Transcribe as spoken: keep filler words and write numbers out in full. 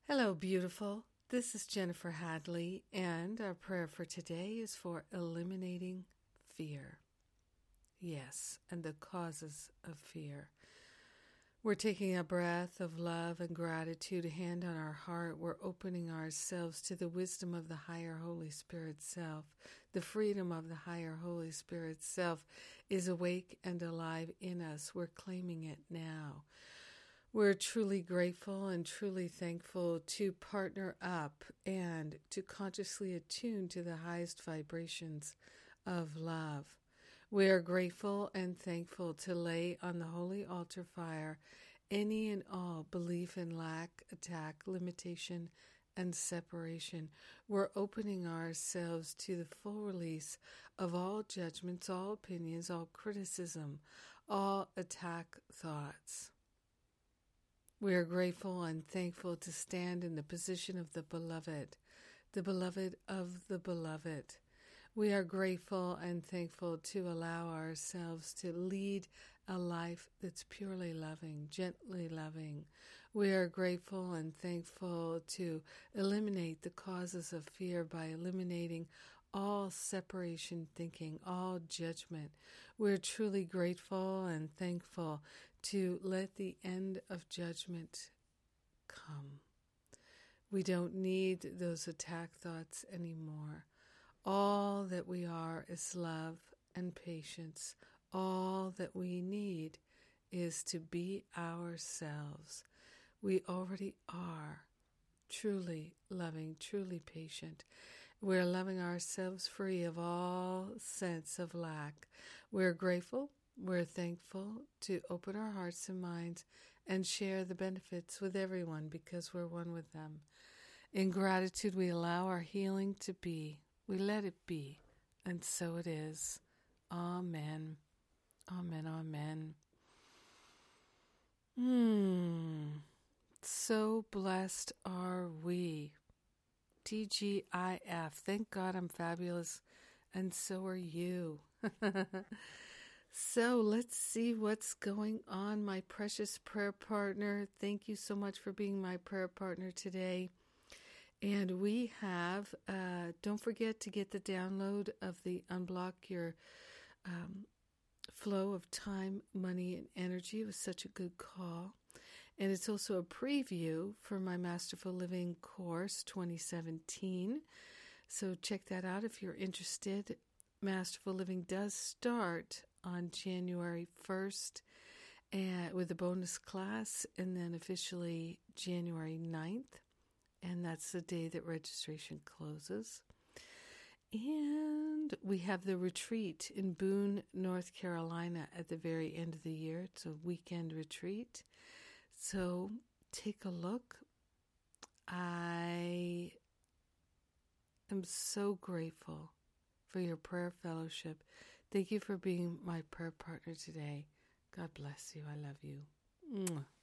Hello, beautiful. This is Jennifer Hadley, and our prayer for today is for eliminating fear. Yes, and the causes of fear. We're taking a breath of love and gratitude, a hand on our heart. We're opening ourselves to the wisdom of the higher Holy Spirit self. The freedom of the higher Holy Spirit self is awake and alive in us. We're claiming it now. We're truly grateful and truly thankful to partner up and to consciously attune to the highest vibrations of love. We are grateful and thankful to lay on the holy altar fire any and all belief in lack, attack, limitation, and separation. We're opening ourselves to the full release of all judgments, all opinions, all criticism, all attack thoughts. We are grateful and thankful to stand in the position of the beloved, the beloved of the beloved. We are grateful and thankful to allow ourselves to lead a life that's purely loving, gently loving. We are grateful and thankful to eliminate the causes of fear by eliminating all separation thinking, all judgment. We're truly grateful and thankful to let the end of judgment come. We don't need those attack thoughts anymore. All that we are is love and patience. All that we need is to be ourselves. We already are truly loving, truly patient. We're loving ourselves free of all sense of lack. We're grateful, we're thankful to open our hearts and minds and share the benefits with everyone because we're one with them. In gratitude, we allow our healing to be. We let it be, and so it is. Amen. Amen, amen. Hmm. So blessed are we. T G I F. Thank God I'm fabulous, and so are you. So let's see what's going on, my precious prayer partner. Thank you so much for being my prayer partner today. And we have, uh, don't forget to get the download of the Unblock Your um, Flow of Time, Money, and Energy. It was such a good call. And it's also a preview for my Masterful Living course twenty seventeen. So check that out if you're interested. Masterful Living does start on January first uh, with a bonus class, and then officially January ninth. And that's the day that registration closes. And we have the retreat in Boone, North Carolina at the very end of the year. It's a weekend retreat. So take a look. I am so grateful for your prayer fellowship. Thank you for being my prayer partner today. God bless you. I love you. Mwah.